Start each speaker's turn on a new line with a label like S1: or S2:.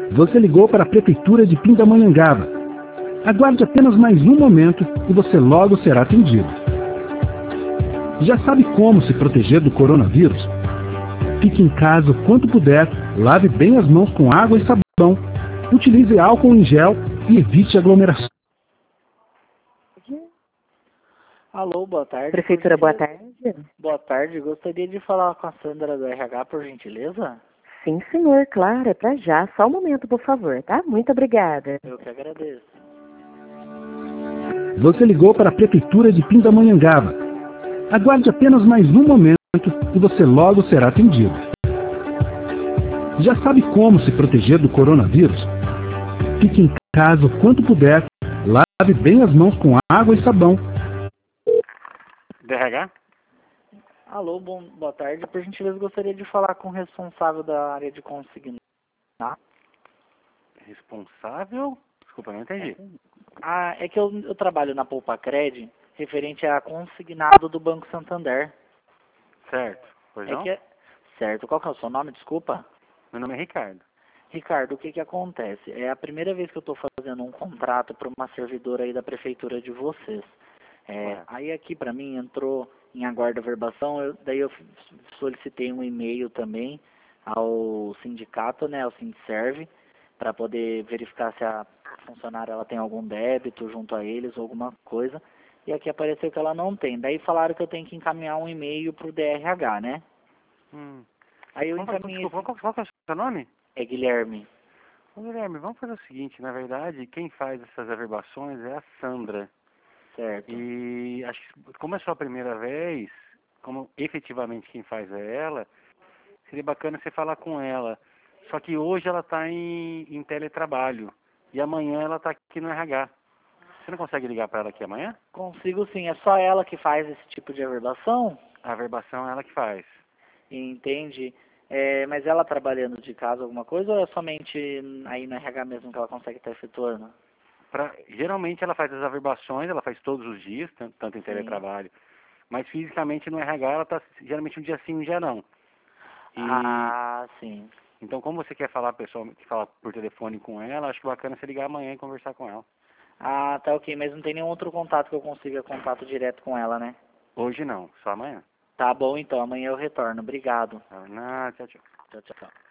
S1: Você ligou para a Prefeitura de Pindamonhangaba. Aguarde apenas mais um momento e você logo será atendido. Já sabe como se proteger do coronavírus? Fique em casa o quanto puder, lave bem as mãos com água e sabão, utilize álcool em gel e evite aglomeração.
S2: Alô, boa tarde.
S3: Prefeitura, boa tarde.
S2: Boa tarde, gostaria de falar com a Sandra do RH, por gentileza?
S3: Sim, senhor, claro, é pra já. Só um momento, por favor, tá? Muito obrigada.
S2: Eu que agradeço.
S1: Você ligou para a Prefeitura de Pindamonhangaba. Aguarde apenas mais um momento e você logo será atendido. Já sabe como se proteger do coronavírus? Fique em casa o quanto puder, lave bem as mãos com água e sabão.
S4: DRH?
S2: Alô, boa tarde. Por gentileza, gostaria de falar com o responsável da área de consignação.
S4: Responsável? Desculpa, não entendi.
S2: É que eu trabalho na Poupacred, referente a consignado do Banco Santander.
S4: Certo. Pois não?
S2: Certo. Qual que é o seu nome, desculpa?
S4: Meu nome é Ricardo.
S2: Ricardo, o que que acontece? É a primeira vez que eu estou fazendo um contrato para uma servidora aí da prefeitura de vocês. Aí aqui para mim entrou em aguardo verbação, daí eu solicitei um e-mail também ao sindicato, né, ao Sindserv, para poder verificar se a funcionária ela tem algum débito junto a eles ou alguma coisa. E aqui apareceu que ela não tem. Daí falaram que eu tenho que encaminhar um e-mail para o DRH, né? Aí eu encaminhei...
S4: Desculpa, qual que é o seu nome?
S2: É Guilherme.
S4: Ô, Guilherme, vamos fazer o seguinte, na verdade, quem faz essas averbações é a Sandra.
S2: Certo.
S4: E acho que como é sua primeira vez, como efetivamente quem faz é ela, seria bacana você falar com ela. Só que hoje ela está em teletrabalho e amanhã ela está aqui no RH. Você não consegue ligar para ela aqui amanhã?
S2: Consigo sim, é só ela que faz esse tipo de averbação?
S4: A averbação é ela que faz.
S2: Entende? Mas ela trabalhando de casa alguma coisa ou é somente aí no RH mesmo que ela consegue estar efetuando?
S4: Geralmente ela faz as averbações, ela faz todos os dias, tanto em teletrabalho, mas fisicamente no RH ela está geralmente um dia sim, um dia não.
S2: Sim.
S4: Então, como você quer falar falar por telefone com ela, acho bacana você ligar amanhã e conversar com ela.
S2: Tá ok, mas não tem nenhum outro contato que eu consiga contato direto com ela, né?
S4: Hoje não, só amanhã.
S2: Tá bom então, amanhã eu retorno. Obrigado.
S4: Tchau, tchau.
S2: Tchau, tchau.